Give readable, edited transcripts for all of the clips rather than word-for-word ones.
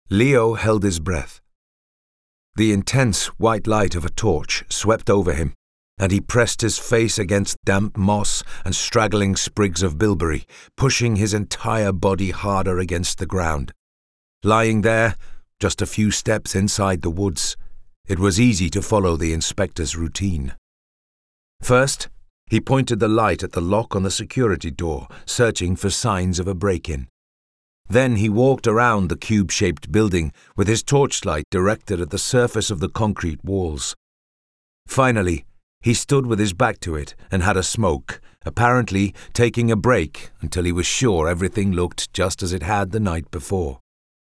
Leo held his breath. The intense white light of a torch swept over him, and he pressed his face against damp moss and straggling sprigs of bilberry, pushing his entire body harder against the ground. Lying there, just a few steps inside the woods, it was easy to follow the inspector's routine. First, he pointed the light at the lock on the security door, searching for signs of a break-in. Then he walked around the cube-shaped building with his torchlight directed at the surface of the concrete walls. Finally, he stood with his back to it and had a smoke, apparently taking a break until he was sure everything looked just as it had the night before.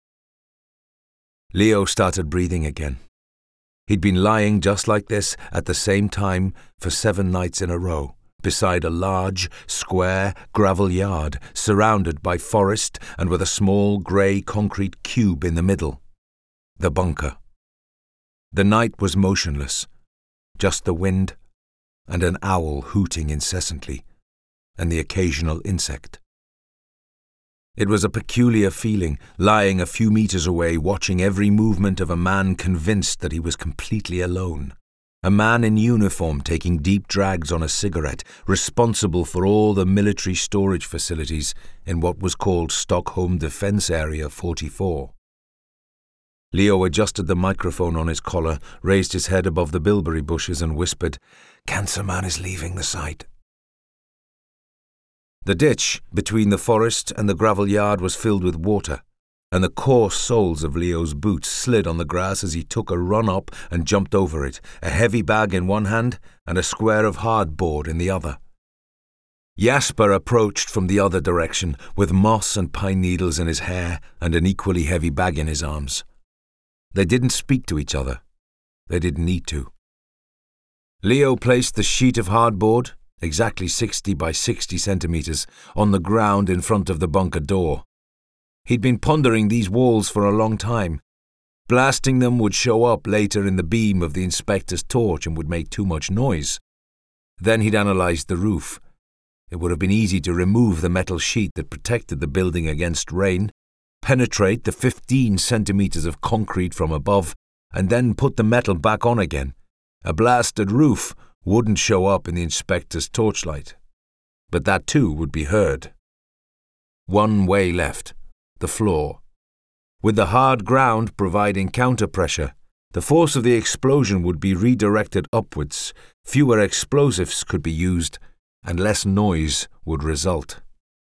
Leo started breathing again. He'd been lying just like this at the same time for 7 nights in a row, beside a large, square gravel yard surrounded by forest and with a small grey concrete cube in the middle. The bunker. The night was motionless, just the wind and an owl hooting incessantly, and the occasional insect. It was a peculiar feeling, lying a few meters away watching every movement of a man convinced that he was completely alone. A man in uniform taking deep drags on a cigarette, responsible for all the military storage facilities in what was called Stockholm Defence Area 44. Leo adjusted the microphone on his collar, raised his head above the bilberry bushes and whispered, "Cancer Man is leaving the site." The ditch between the forest and the gravel yard was filled with water, and the coarse soles of Leo's boots slid on the grass as he took a run up and jumped over it, a heavy bag in one hand and a square of hardboard in the other. Jasper approached from the other direction, with moss and pine needles in his hair and an equally heavy bag in his arms. They didn't speak to each other. They didn't need to. Leo placed the sheet of hardboard, exactly 60 by 60 centimeters, on the ground in front of the bunker door. He'd been pondering these walls for a long time. Blasting them would show up later in the beam of the inspector's torch and would make too much noise. Then he'd analyzed the roof. It would have been easy to remove the metal sheet that protected the building against rain, penetrate the 15 centimeters of concrete from above, and then put the metal back on again. A blasted roof wouldn't show up in the inspector's torchlight, but that too would be heard. One way left, the floor. With the hard ground providing counter-pressure, the force of the explosion would be redirected upwards, fewer explosives could be used, and less noise would result.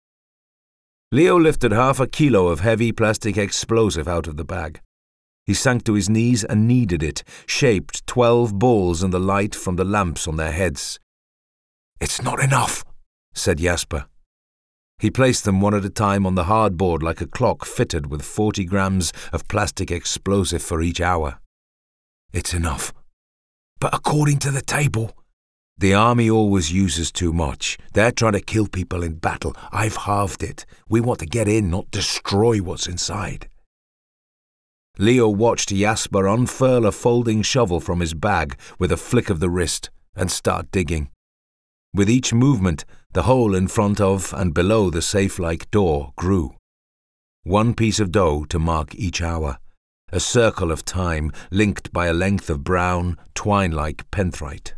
Leo lifted 1/2 kilo of heavy plastic explosive out of the bag. He sank to his knees and kneaded it, shaped 12 balls in the light from the lamps on their heads. "It's not enough," said Jasper. He placed them one at a time on the hardboard like a clock fitted with 40 grams of plastic explosive for each hour. "It's enough. But according to the table, the army always uses too much. They're trying to kill people in battle. I've halved it. We want to get in, not destroy what's inside." Leo watched Jasper unfurl a folding shovel from his bag with a flick of the wrist and start digging. With each movement, the hole in front of and below the safe-like door grew. 1 piece of dough to mark each hour, a circle of time linked by a length of brown, twine-like penthrite.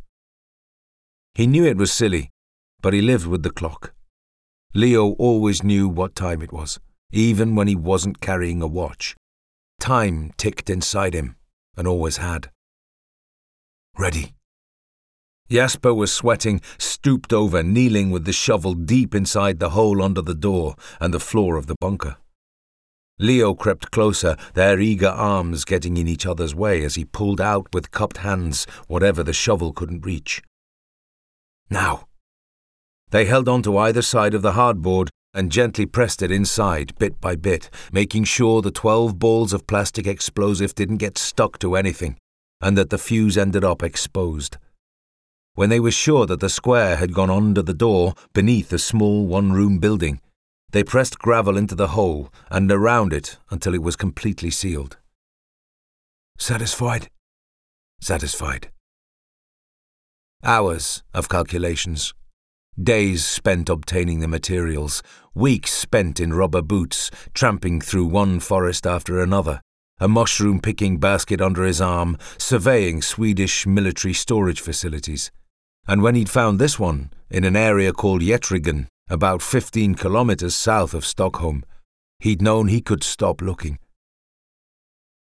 He knew it was silly, but he lived with the clock. Leo always knew what time it was, even when he wasn't carrying a watch. Time ticked inside him, and always had. "Ready." Jasper was sweating, stooped over, kneeling with the shovel deep inside the hole under the door and the floor of the bunker. Leo crept closer, their eager arms getting in each other's way as he pulled out with cupped hands whatever the shovel couldn't reach. "Now." They held on to either side of the hardboard and gently pressed it inside bit by bit, making sure the 12 balls of plastic explosive didn't get stuck to anything and that the fuse ended up exposed. When they were sure that the square had gone under the door beneath a small one-room building, they pressed gravel into the hole and around it until it was completely sealed. "Satisfied?" "Satisfied." Hours of calculations. Days spent obtaining the materials, weeks spent in rubber boots, tramping through one forest after another, a mushroom-picking basket under his arm, surveying Swedish military storage facilities. And when he'd found this one, in an area called Jättrigen, about 15 kilometers south of Stockholm, he'd known he could stop looking.